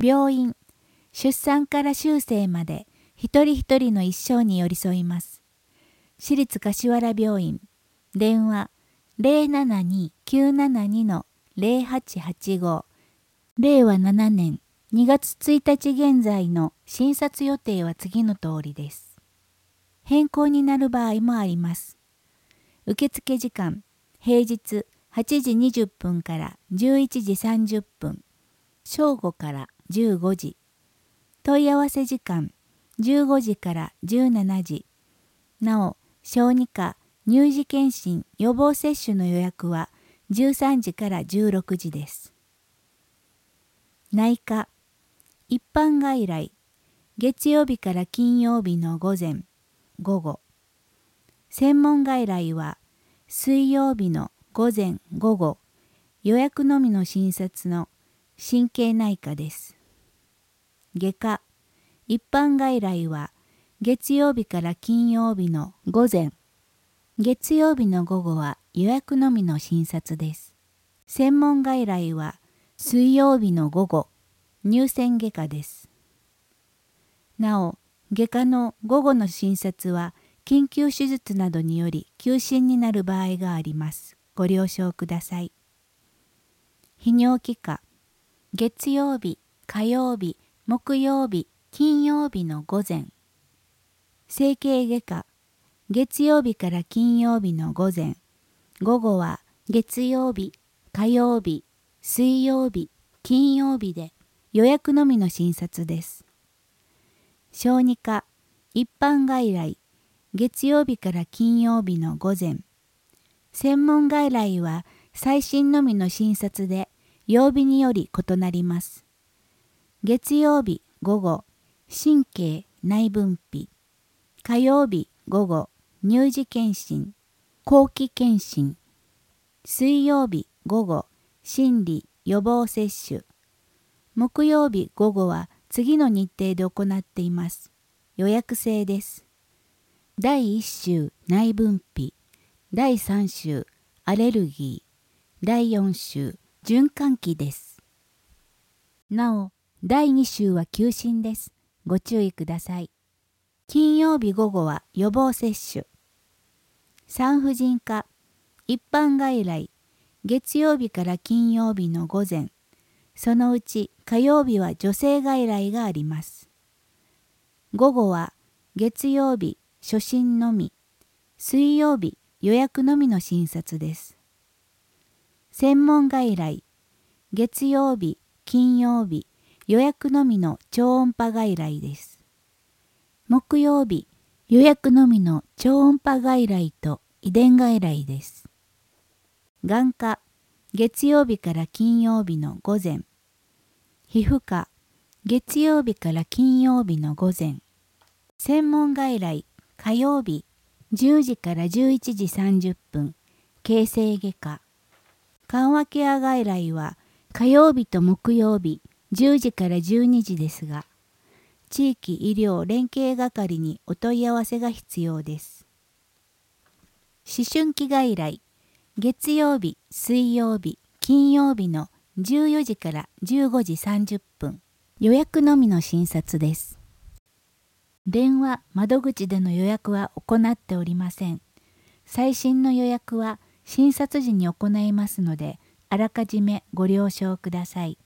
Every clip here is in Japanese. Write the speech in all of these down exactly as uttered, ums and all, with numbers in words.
病院、出産から終生まで一人一人の一生に寄り添います。市立柏原病院、電話 ゼロななに きゅうななに ゼロはちはちご、れいわななねんにがつついたち現在の診察予定は次の通りです。変更になる場合もあります。受付時間、平日はちじにじゅっぷんからじゅういちじさんじゅっぷん、正午からじゅうごじ。問い合わせ時間、じゅうごじからじゅうしちじ。なお、小児科、乳児健診、予防接種の予約はじゅうさんじからじゅうろくじです。内科、一般外来、月曜日から金曜日の午前、午後。専門外来は水曜日の午前午後、予約のみの診察の神経内科です。外科、一般外来は月曜日から金曜日の午前、月曜日の午後は予約のみの診察です。専門外来は水曜日の午後、乳腺外科です。なお、外科の午後の診察は緊急手術などにより休診になる場合があります。ご了承ください。泌尿器科、月曜日、火曜日、木曜日、金曜日の午前。整形外科、月曜日から金曜日の午前。午後は月曜日、火曜日、水曜日、金曜日で予約のみの診察です。小児科、一般外来、月曜日から金曜日の午前。専門外来は最新のみの診察で曜日により異なります。月曜日午後、神経内分泌。火曜日午後、乳児健診、後期健診。水曜日午後、心理予防接種。木曜日午後は次の日程で行っています。予約制です。だいいっ週内分泌、だいさん週アレルギー、だいよん週循環器です。なお、だいに週は休診です。ご注意ください。金曜日午後は予防接種。産婦人科、一般外来、月曜日から金曜日の午前。そのうち火曜日は女性外来があります。午後は月曜日初診のみ、水曜日予約のみの診察です。専門外来、月曜日、金曜日予約のみの超音波外来です。木曜日予約のみの超音波外来と遺伝外来です。眼科、月曜日から金曜日の午前。皮膚科、月曜日から金曜日の午前。専門外来、火曜日、じゅうじからじゅういちじさんじゅっぷん、形成外科。緩和ケア外来は火曜日と木曜日、じゅうじからじゅうにじですが、地域医療連携係にお問い合わせが必要です。思春期外来、月曜日、水曜日、金曜日のじゅうよじからじゅうごじさんじゅっぷん、予約のみの診察です。電話、窓口での予約は行っておりません。最新の予約は診察時に行いますので、あらかじめご了承ください。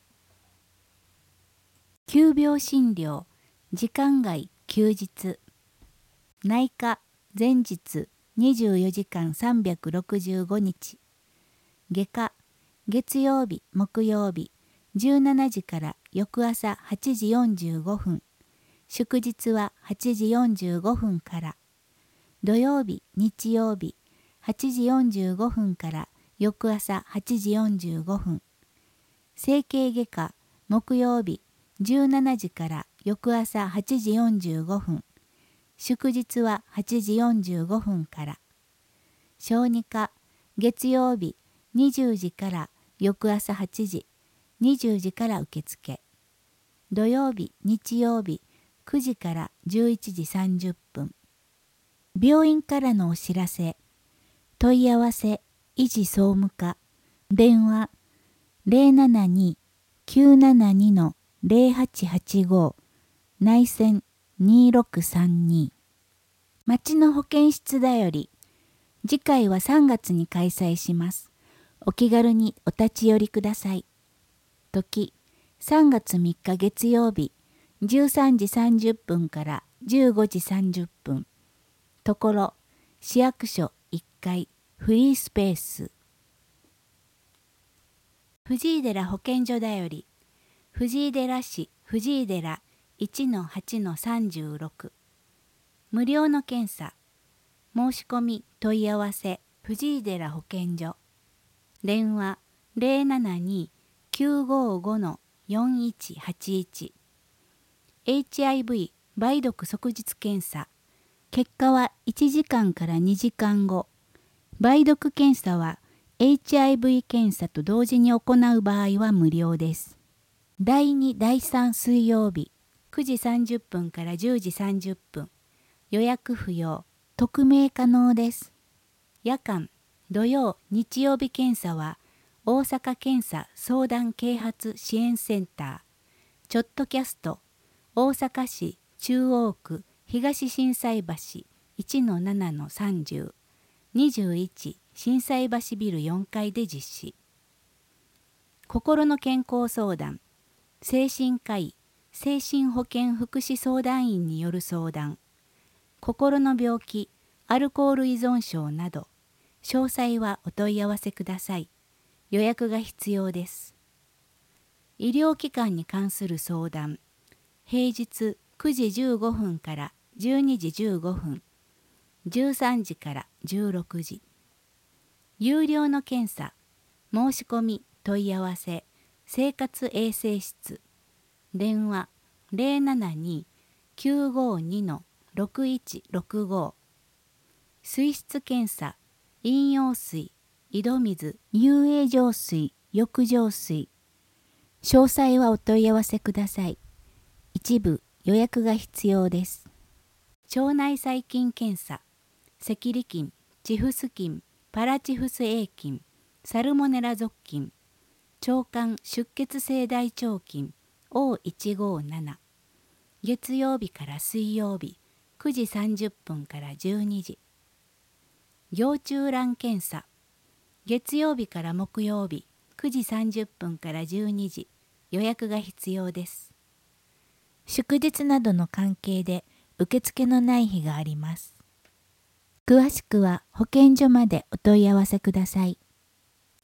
急病診療、時間外、休日。内科、前日、にじゅうよじかんさんびゃくろくじゅうごにち。外科、月曜日、木曜日、じゅうしちじから翌朝はちじよんじゅうごふん。祝日ははちじよんじゅうごふんから。土曜日、日曜日、はちじよんじゅうごふんから翌朝はちじよんじゅうごふん。整形外科、木曜日、じゅうしちじから翌朝はちじよんじゅうごふん。祝日ははちじよんじゅうごふんから。小児科、月曜日、にじゅうじから翌朝はちじ、にじゅうじから受付。土曜日、日曜日、くじからじゅういちじさんじゅっぷん。病院からのお知らせ。問い合わせ、医事総務課。電話、ゼロななに きゅうななに ゼゼロはちはちご内線にろくさんに。町の保健室だより。次回はさんがつに開催します。お気軽にお立ち寄りください。時、さんがつみっか月曜日、じゅうさんじさんじゅっぷんからじゅうごじさんじゅっぷん。ところ、市役所いっかい、フリースペース。藤井寺保健所だより。藤井寺市藤井寺 いちのはちのさんじゅうろく。無料の検査。申し込み問い合わせ藤井寺保健所。電話 ゼロななに きゅうごご よんいちはちいち。エイチアイブイ 梅毒即日検査。結果はいちじかんからにじかんご。梅毒検査は エイチアイブイ 検査と同時に行う場合は無料です。だいに、だいさん水曜日、くじさんじゅっぷんからじゅうじさんじゅっぷん。予約不要、匿名可能です。夜間、土曜、日曜日検査は、大阪検査相談啓発支援センター、ちょっとキャスト、大阪市中央区東心斎橋 いちのななのさんじゅう、にじゅういち心斎橋ビルよんかいで実施。心の健康相談、精神科医、精神保健福祉相談員による相談、心の病気、アルコール依存症など、詳細はお問い合わせください。予約が必要です。医療機関に関する相談、平日くじじゅうごふんからじゅうにじじゅうごふん、じゅうさんじからじゅうろくじ。有料の検査、申し込み問い合わせ、生活衛生室。電話 ゼロななに きゅうごに ろくいちろくご。水質検査、飲用水、井戸水、遊泳浄水、浴場水。詳細はお問い合わせください。一部予約が必要です。腸内細菌検査、赤痢菌、チフス菌、パラチフス A 菌、サルモネラ属菌、腸管出血性大腸菌 オーいちごなな。月曜日から水曜日くじさんじゅっぷんからじゅうにじ。腰中卵検査、月曜日から木曜日くじさんじゅっぷんからじゅうにじ。予約が必要です。祝日などの関係で受付のない日があります。詳しくは保健所までお問い合わせください。